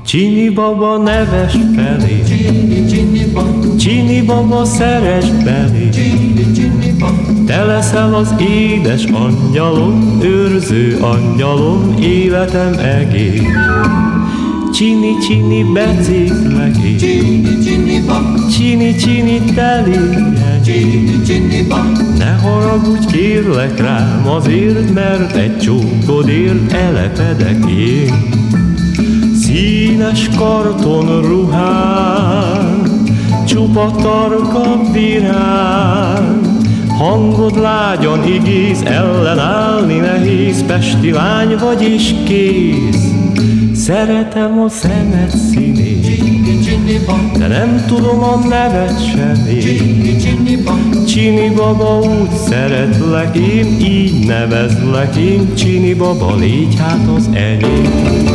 Csini baba, neves felé, Csini baba, szeress belé. Te leszel az édes angyalom, őrző angyalom, életem egész. Csini, csini, becézlek én, csini, csini, ne haragudj, kérlek rám azért, mert egy csókodért elepedek én. Színes karton ruhán, csupa tarka virán, hangod lágyan igéz, ellenállni nehéz, pesti lány vagy és kész. Szeretem a szemed színét, de nem tudom a neved sem én. Csini baba, úgy szeretlek én, így nevezlek én. Csini baba, légy hát az enyém.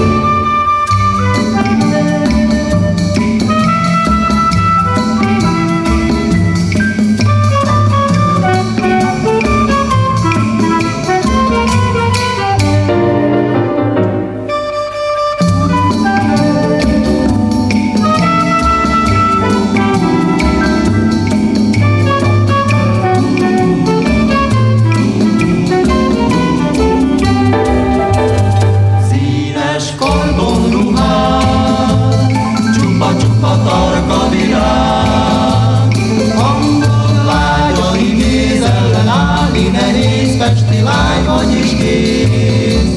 Pesti lány vagy is kész.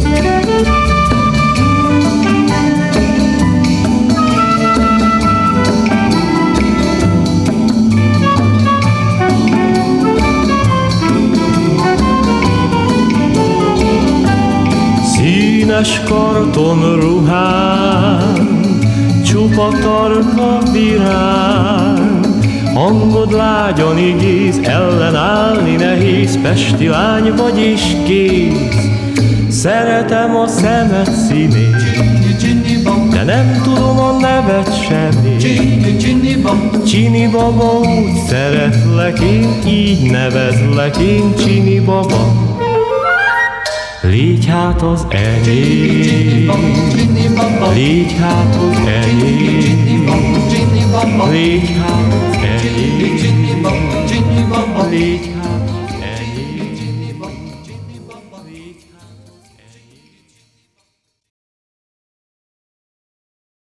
Színes karton ruhán, csupa tarka virán, hangod lágyan igéz, ellenállni nehéz, pesti lány vagy és kész. Szeretem a szemed színét, de nem tudom a neved sem én. Csini baba, úgy szeretlek én, így nevezlek én. Csini baba, légy hát az enyém, légy hát az enyém, légy hát az enyém, légy hát